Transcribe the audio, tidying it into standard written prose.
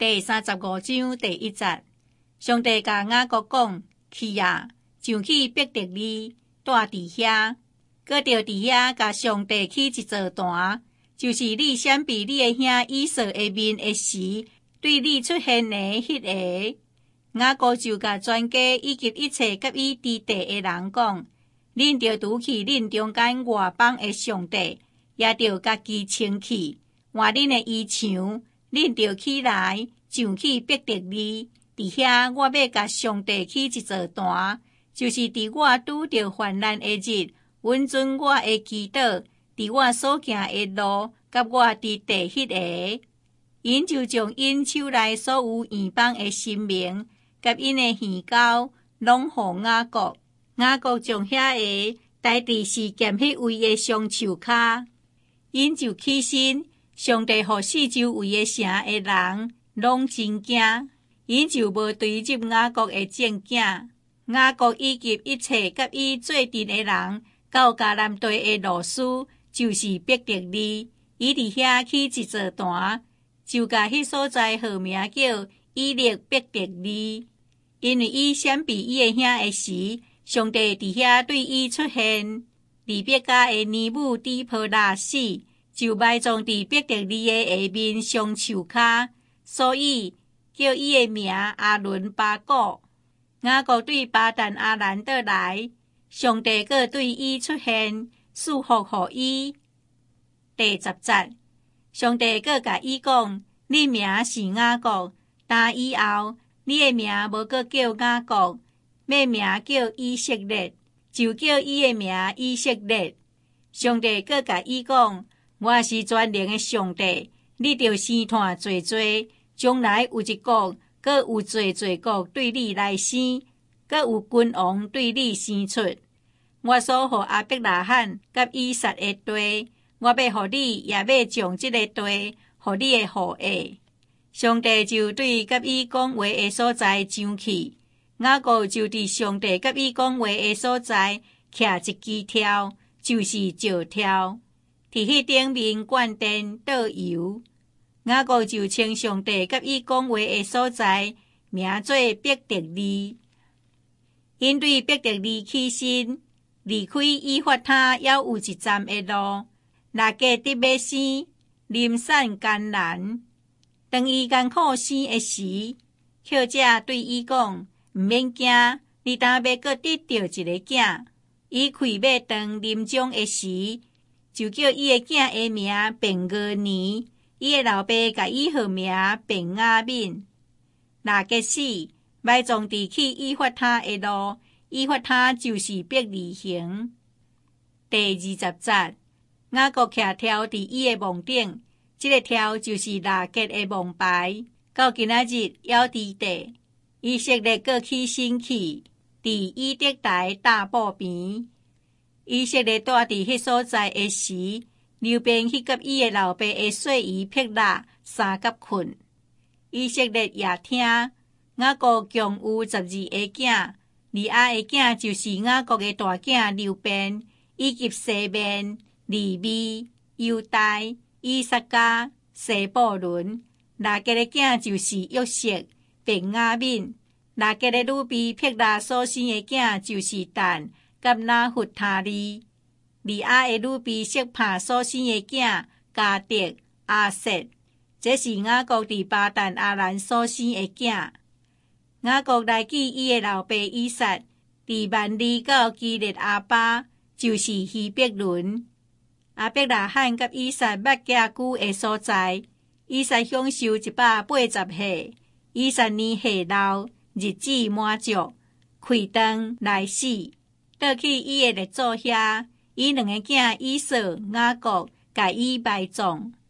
第35章第1節，上帝甲雅各講：去啊，上去伯特利，住佇遐，閣着佇遐甲上帝起一座壇，就是你閃避你的兄以掃的面的時，對你出現的迄個。雅各就甲全家以及一切甲伊佇地的人講：恁着拄去恁中間外邦的上帝，也着家己清氣，換恁的衣裳。恁着起來，上去伯特利，佇遐我要甲上帝起一座壇，就是佇我拄着患難的日，穩準我的祈禱，佇我所行的路，甲我佇地迄個。因就將因手內所有異邦的神明，甲因的獻交，攏予雅各。雅各將遐個代志是兼迄位的雙手骹，因就起身。上帝予四周圍的城的人攏真驚，因就無追入雅各的正囝。雅各以及一切甲伊做陣的人，到迦南地的路斯，就是伯特利，伊佇遐起一座壇，就甲迄所在號名叫以勒伯特利，因為伊閃避伊的兄的時，上帝佇遐對伊出現。利百加的兒母底波拉死。就埋葬佇伯特利的下面雙手骹，所以叫伊的名阿倫巴古。雅各對巴旦阿蘭倒來，上帝閣對伊出現，賜福予伊。第10節，上帝閣甲伊講：你名是雅各，但以後你的名無閣叫雅各，要名叫以色列，就叫伊的名以色列。上帝閣甲伊講：我是全能的上帝，你着生炭濟濟，將來有一國，閣有濟國對你來生，閣有君王對你生出。我所予亞伯拉罕甲以撒的地，我要予你，也要將這個地，予你的後裔。上帝就對甲伊講話的所在上去，雅各就佇上帝甲伊講話的所在徛一支挑，就是石挑。佇迄頂面灌電倒油，雅各就稱上帝甲伊講話的所在名做伯特利。因對伯特利起身，離開以法他還有一站的路，拉加得要生，臨產艱難。當伊艱苦生的時，抾者對伊講：毋免驚，你當要閣得到一個囝。伊開要當臨終的時，就叫伊的囝的名便俄尼，伊的老爸甲伊號名便雅憫。拉結死，埋葬佇去以法他的路，以法他就是伯利恆。第20節，雅各徛挑佇伊的墓頂，這個挑就是拉結的墓牌，到今仔日還佇地。以色列閣起身去，佇以德台大埔邊。以色列住佇迄所在的時，流便去甲伊的老爸的細姨撇拉三角困。以色列也聽，雅各共有12個囝，利亞的囝就是雅各的大囝流便，以及西面、利未、猶大、以撒加、西布倫。拉結的囝就是約瑟、便雅憫。拉結的女婢撇拉所生的囝就是但、甲拿弗他利。利亞的女婢色帕所生的囝迦得、阿瑟。這是雅各佇巴旦阿蘭所生的囝。雅各來記伊的老爸以撒，佇萬里到基列阿巴，就是希伯倫。亞伯拉罕甲以撒捌寄居的所在，以撒享受180歲，以撒年歲老，日子滿足，開燈來死。倒去伊的列祖遐，伊兩個囝以掃、雅各，甲伊埋葬。